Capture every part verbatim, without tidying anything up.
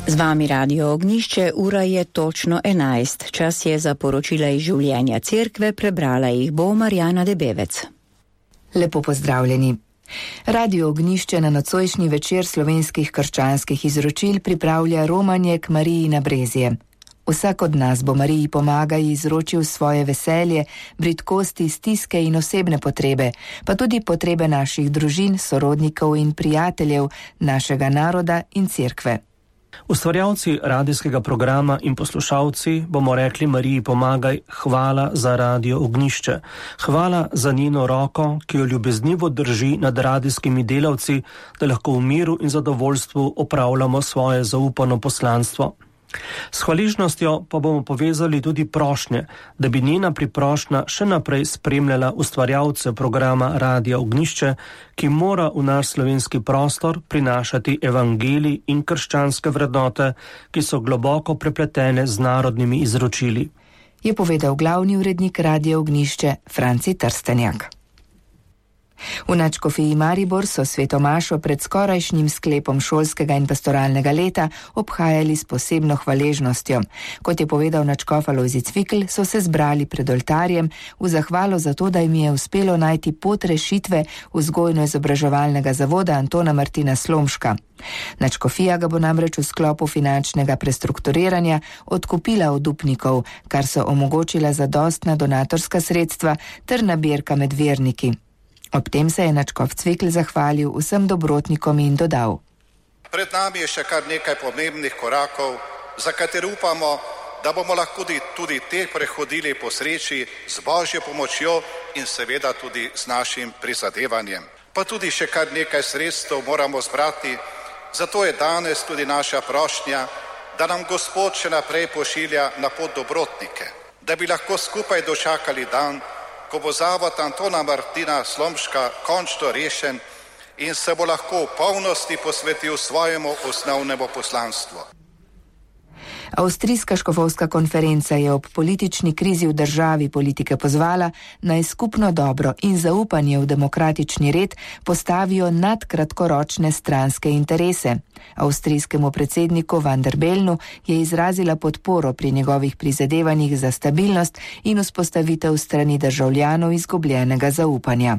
Z vami Radio Ognjišče, ura je točno enajst. Čas je za poročila iz življenja cerkve, prebrala jih bo Marjana Debevec. Lepo pozdravljeni. Radio Ognjišče na nocojšnji večer slovenskih krščanskih izročil pripravlja romanje k Mariji na Brezje. Vsak od nas bo Mariji Pomagai izročil svoje veselje, bridkosti, stiske in osebne potrebe, pa tudi potrebe naših družin, sorodnikov in prijateljev, našega naroda in cerkve. Ustvarjalci radijskega programa in poslušalci bomo rekli Mariji Pomagai hvala za Radio Ognjišče. Hvala za njeno roko, ki jo ljubeznivo drži nad radijskimi delavci, da lahko v miru in zadovoljstvu opravljamo svoje zaupano poslanstvo. S hvaležnostjo pa bomo povezali tudi prošnje, da bi njena priprošnja še naprej spremljala ustvarjalce programa Radia Ognjišče, ki mora v naš slovenski prostor prinašati evangelij in krščanske vrednote, ki so globoko prepletene z narodnimi izročili. Je povedal glavni urednik Radia Ognjišče Franci Trstenjak. V nadškofiji Maribor so sveto mašo pred skorajšnjim sklepom šolskega in pastoralnega leta obhajali s posebno hvaležnostjo. Kot je povedal nadškof Alojzij Cvikl, so se zbrali pred oltarjem v zahvalo za to, da jim je uspelo najti pot rešitve vzgojno-izobraževalnega zavoda Antona Martina Slomška. Nadškofija ga bo namreč v sklopu finančnega prestrukturiranja odkupila od upnikov, kar so omogočila zadostna donatorska sredstva ter nabirka med verniki. Ob tem se je nadškof Cvikl zahvalil vsem dobrotnikom in dodal: Pred nami je še kar nekaj pomembnih korakov, za katere upamo, da bomo lahko tudi, tudi te prehodili po sreči z Božjo pomočjo in seveda tudi z našim prizadevanjem. Pa tudi še kar nekaj sredstev moramo zbrati, zato je danes tudi naša prošnja, da nam Gospod še naprej pošilja na pot dobrotnike, da bi lahko skupaj dočakali dan, ko bo zavod Antona Martina Slomška končno rešen in se bo lahko v polnosti posvetil svojemu osnovnemu poslanstvu. Avstrijska škofovska konferenca je ob politični krizi v državi politike pozvala, naj skupno dobro in zaupanje v demokratični red postavijo nad kratkoročne stranske interese. Avstrijskemu predsedniku Van der Bellenu je izrazila podporo pri njegovih prizadevanjih za stabilnost in vzpostavitev strani državljanov izgubljenega zaupanja.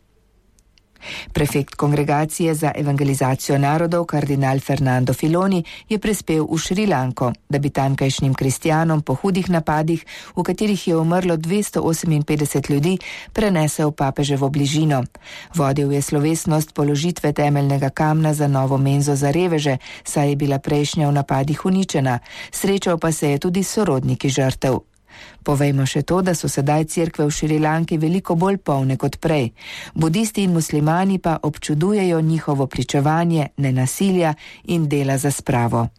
Prefekt kongregacije za evangelizacijo narodov, kardinal Fernando Filoni, je prispel v Šrilanko, da bi tamkajšnjim kristjanom po hudih napadih, v katerih je umrlo dvesto oseminpetdeset ljudi, prenesel papeževo bližino. Vodil je slovesnost položitve temeljnega kamna za novo menzo za reveže, saj je bila prejšnja v napadih uničena. Srečal pa se je tudi s sorodniki žrtev. Povejmo še to, da so sedaj cerkve v Šrilanki veliko bolj polne kot prej. Budisti in muslimani pa občudujejo njihovo pričevanje, nenasilja in dela za spravo.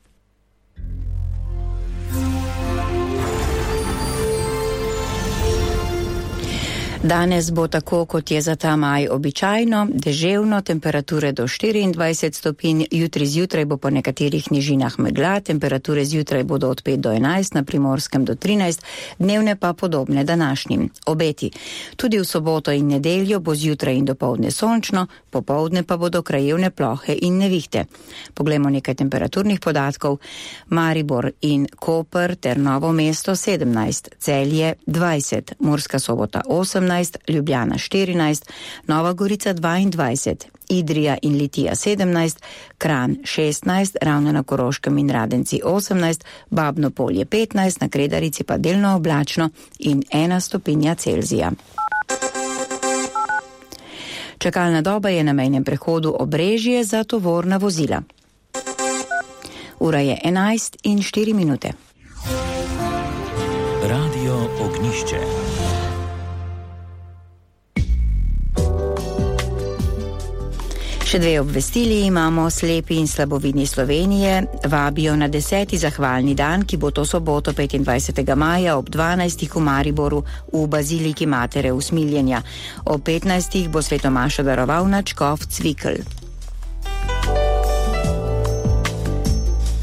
Danes bo tako, kot je za ta maj običajno, deževno, temperature do štiriindvajset stopinj, jutri zjutraj bo po nekaterih nižinah megla, temperature zjutraj bodo od pet do enajst, na Primorskem do trinajst, dnevne pa podobne današnjim. Obeti. Tudi v soboto in nedeljo bo zjutraj in dopoldne sončno, popoldne pa bodo krajevne plohe in nevihte. Poglejmo nekaj temperaturnih podatkov. Maribor in Koper ter Novo mesto sedemnajst, Celje dvajset, Murska Sobota osemnajst, Ljubljana štirinajst, Nova Gorica dvaindvajset, Idrija in Litija sedemnajst, Kranj šestnajst, Ravno na Koroškem in Radenci osemnajst, Babno Polje petnajst, na Kredarici pa delno oblačno in ena stopinja Celzija. Čakalna doba je na mejnem prehodu Obrežje za tovorna vozila. Ura je enajst in štiri minute. Radio Ognjišče. Še dve obvestili imamo. Slepi in slabovidni Slovenije vabijo na deseti zahvalni dan, ki bo to soboto petindvajsetega maja ob dvanajstih v Mariboru v Baziliki Matere Usmiljenja. Ob petnajstih bo svetomašo daroval nadškof Cvikl.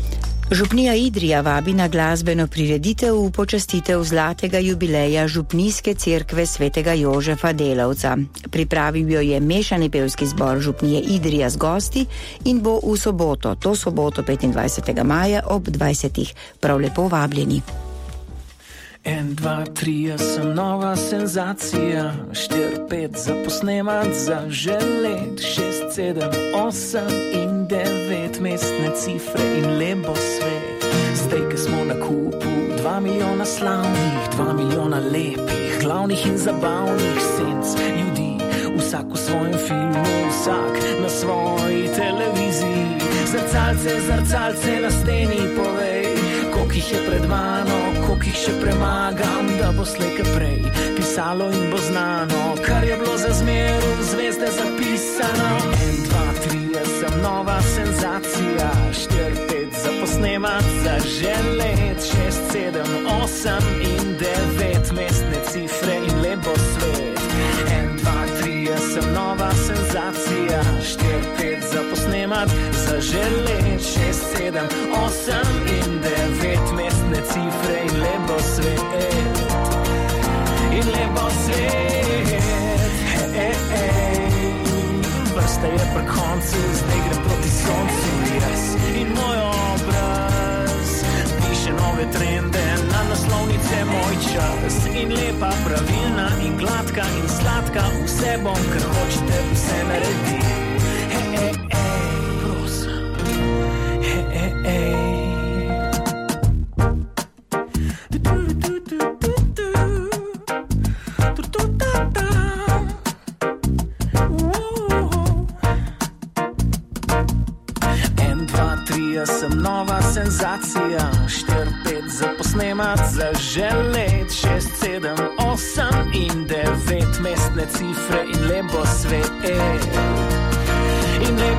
Župnija Idrija vabi na glasbeno prireditev v počastitev zlatega jubileja Župnijske cerkve svetega Jožefa Delavca. Pripravil jo je mešani pevski zbor Župnije Idrija z gosti in bo v soboto, to soboto petindvajsetega maja ob dvajsetih. Prav lepo vabljeni. En, dva, tri, jaz sem nova senzacija, štir, pet za posnemat, za želet, šest, sedem, osem in devet, mestne cifre in lepo svet. Zdaj, ki smo na kupu, dva milijona slavnih, dva milijona lepih, glavnih in zabavnih senc ljudi, vsak v svojem filmu, vsak na svoji televiziji. Zrcalce, zrcalce na steni, povej, koliko jih je pred mano, koliko jih še premagam, da bo slej kaj prej pisalo in bo znano, kar je bilo za zmer v zvezde zapisano. En, dva, tri, jaz sem nova senzacija, štir, pet za posnemat, za želet, šest, sedem, osem in devet, mestne cifre in lepo svet. En, dva, tri, jaz sem nova senzacija, štir, pet za posnemat, za želet, šest, sedem, osem in devet, mestne cifre in lepo svet. In lepo svet. Hej, hej, hej. Vrsta je pri koncu, zdaj gre proti soncu, jaz in moj obraz piše nove trende, na naslovnice moj čas. In lepa, pravilna in gladka in sladka, vse bom, kar hočete, vse naredi. Hej, hej, hej, prosim. Hej, hej, hej. Jaz sem nova senzacija, štir, pet za posnemat, za želet, šest, sedem, osem in devet, mestne cifre in lepo svet. In lepo